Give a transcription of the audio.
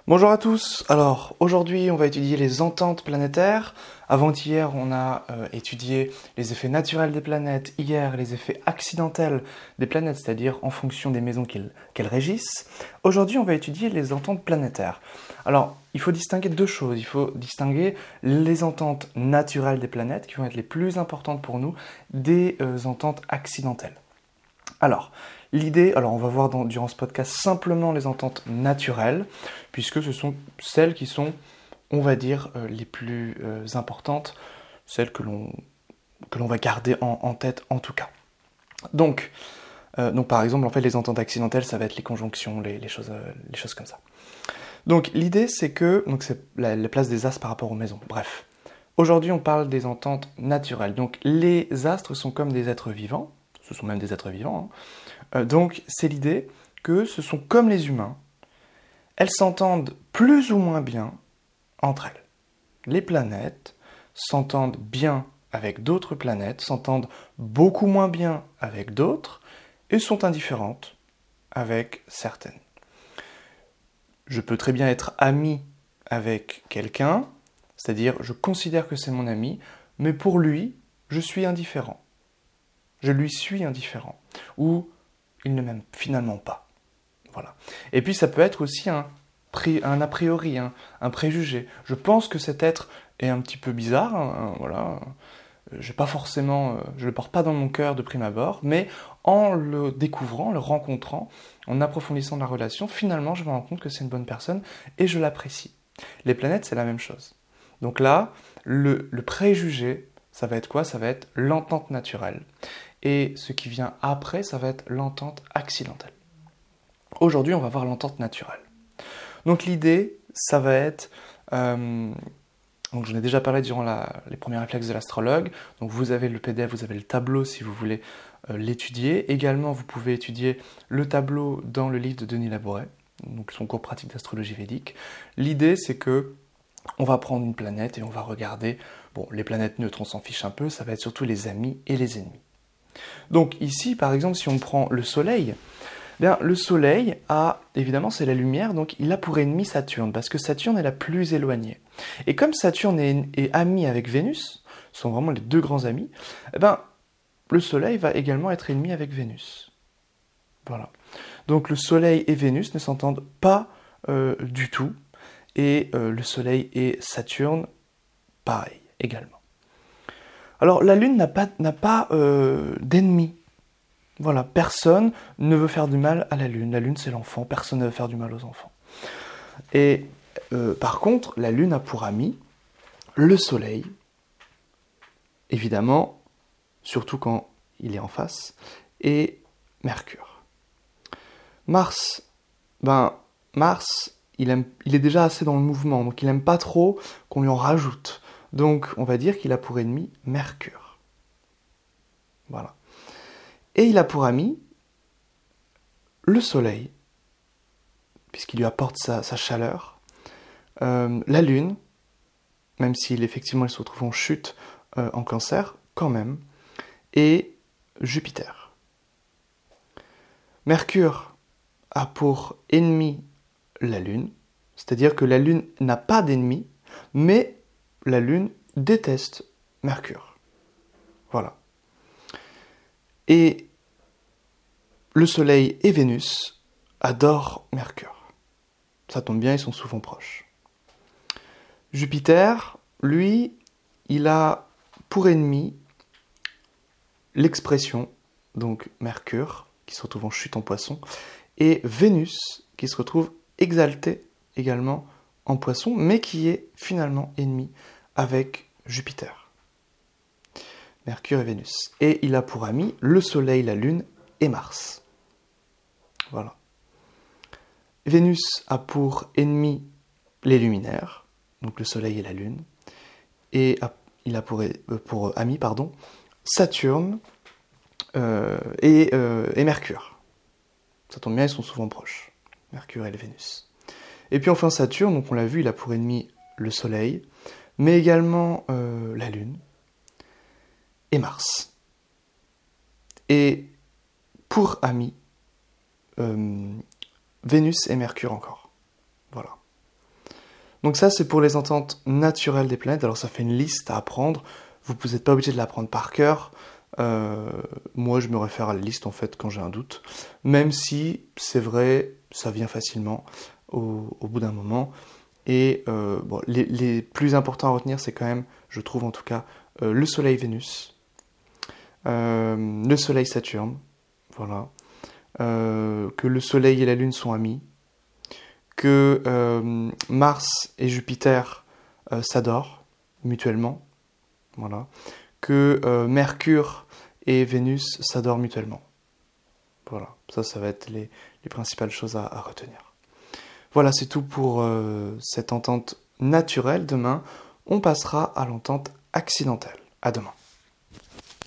Bonjour à tous, alors aujourd'hui on va étudier les ententes planétaires. Avant-hier on a étudié les effets naturels des planètes, hier les effets accidentels des planètes, c'est-à-dire en fonction des maisons qu'elles régissent. Aujourd'hui on va étudier les ententes planétaires. Alors il faut distinguer deux choses, il faut distinguer les ententes naturelles des planètes qui vont être les plus importantes pour nous des ententes accidentelles. Alors, on va voir durant ce podcast simplement les ententes naturelles, puisque ce sont celles qui sont, on va dire, les plus importantes, celles que l'on va garder en tête en tout cas. Donc, par exemple, en fait, les ententes accidentelles, ça va être les conjonctions, les choses comme ça. Donc, l'idée, c'est la place des astres par rapport aux maisons. Bref, aujourd'hui, on parle des ententes naturelles. Donc, les astres sont comme des êtres vivants, ce sont même des êtres vivants, donc c'est l'idée que ce sont comme les humains, elles s'entendent plus ou moins bien entre elles. Les planètes s'entendent bien avec d'autres planètes, s'entendent beaucoup moins bien avec d'autres, et sont indifférentes avec certaines. Je peux très bien être ami avec quelqu'un, c'est-à-dire je considère que c'est mon ami, mais pour lui, je suis indifférent. Je lui suis indifférent. Ou il ne m'aime finalement pas. Voilà. Et puis ça peut être aussi un a priori, un préjugé. Je pense que cet être est un petit peu bizarre, voilà. Je le porte pas dans mon cœur de prime abord, mais en le découvrant, en le rencontrant, en approfondissant la relation, finalement je me rends compte que c'est une bonne personne et je l'apprécie. Les planètes, c'est la même chose. Donc là, le préjugé, ça va être quoi? Ça va être l'entente naturelle. Et ce qui vient après, ça va être l'entente accidentelle. Aujourd'hui, on va voir l'entente naturelle. Donc l'idée, ça va être... donc j'en ai déjà parlé durant les premiers réflexes de l'astrologue. Donc vous avez le PDF, vous avez le tableau si vous voulez l'étudier. Également, vous pouvez étudier le tableau dans le livre de Denis Labouré, donc son cours pratique d'astrologie védique. L'idée, c'est que on va prendre une planète et on va regarder... Bon, les planètes neutres, on s'en fiche un peu, ça va être surtout les amis et les ennemis. Donc ici, par exemple, si on prend le Soleil, bien, le Soleil évidemment, c'est la lumière, donc il a pour ennemi Saturne, parce que Saturne est la plus éloignée. Et comme Saturne est ami avec Vénus, ce sont vraiment les deux grands amis, le Soleil va également être ennemi avec Vénus. Voilà. Donc le Soleil et Vénus ne s'entendent pas du tout, et le Soleil et Saturne, pareil, également. Alors la Lune n'a pas d'ennemi. Voilà, personne ne veut faire du mal à la Lune. La Lune, c'est l'enfant, personne ne veut faire du mal aux enfants. Et par contre, la Lune a pour ami le Soleil, évidemment, surtout quand il est en face, et Mercure. Mars, il est déjà assez dans le mouvement, donc il n'aime pas trop qu'on lui en rajoute. Donc, on va dire qu'il a pour ennemi Mercure. Voilà. Et il a pour ami le Soleil, puisqu'il lui apporte sa chaleur, la Lune, même s'il effectivement elle se retrouve en chute en Cancer, quand même, et Jupiter. Mercure a pour ennemi la Lune, c'est-à-dire que la Lune n'a pas d'ennemi, mais la Lune déteste Mercure. Voilà. Et le Soleil et Vénus adorent Mercure. Ça tombe bien, ils sont souvent proches. Jupiter, lui, il a pour ennemi l'expression, donc Mercure, qui se retrouve en chute en Poisson, et Vénus, qui se retrouve exaltée également en Poisson, mais qui est finalement ennemi avec Jupiter. Mercure et Vénus. Et il a pour amis le Soleil, la Lune et Mars. Voilà. Vénus a pour ennemi les luminaires, donc le Soleil et la Lune, et il a pour ami Saturne et Mercure. Ça tombe bien, ils sont souvent proches, Mercure et Vénus. Et puis enfin Saturne, donc on l'a vu, il a pour ennemi le Soleil, mais également la Lune et Mars. Et pour amis, Vénus et Mercure encore. Voilà. Donc ça, c'est pour les ententes naturelles des planètes. Alors ça fait une liste à apprendre. Vous n'êtes pas obligé de l'apprendre par cœur. Moi, je me réfère à la liste en fait quand j'ai un doute. Même si, c'est vrai, ça vient facilement au bout d'un moment. Et bon, les plus importants à retenir, c'est quand même, je trouve en tout cas, le Soleil Vénus, le Soleil Saturne, voilà, que le Soleil et la Lune sont amis, que Mars et Jupiter s'adorent mutuellement, voilà, que Mercure et Vénus s'adorent mutuellement. Voilà, ça va être les principales choses à retenir. Voilà, c'est tout pour cette entente naturelle. Demain, on passera à l'entente accidentelle. À demain.